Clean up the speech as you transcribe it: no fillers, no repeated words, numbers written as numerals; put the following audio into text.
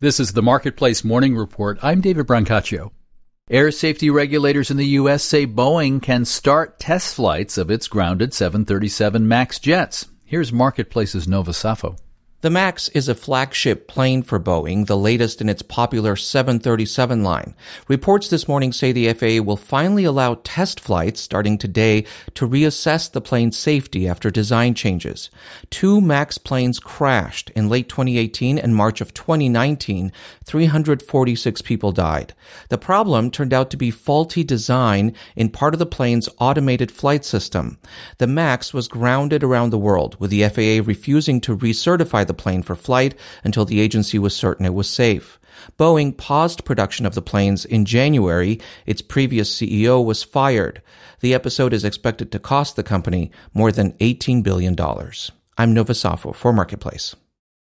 This is the Marketplace Morning Report. I'm David Brancaccio. Air safety regulators in the U.S. say Boeing can start test flights of its grounded 737 MAX jets. Here's Marketplace's Nova Safo. The MAX is a flagship plane for Boeing, the latest in its popular 737 line. Reports this morning say the FAA will finally allow test flights starting today to reassess the plane's safety after design changes. 2 MAX planes crashed in late 2018 and March of 2019. 346 people died. The problem turned out to be faulty design in part of the plane's automated flight system. The MAX was grounded around the world, with the FAA refusing to recertify the plane for flight until the agency was certain it was safe. Boeing paused production of the planes in January. Its previous CEO was fired. The episode is expected to cost the company more than $18 billion. I'm Nova Safo for Marketplace.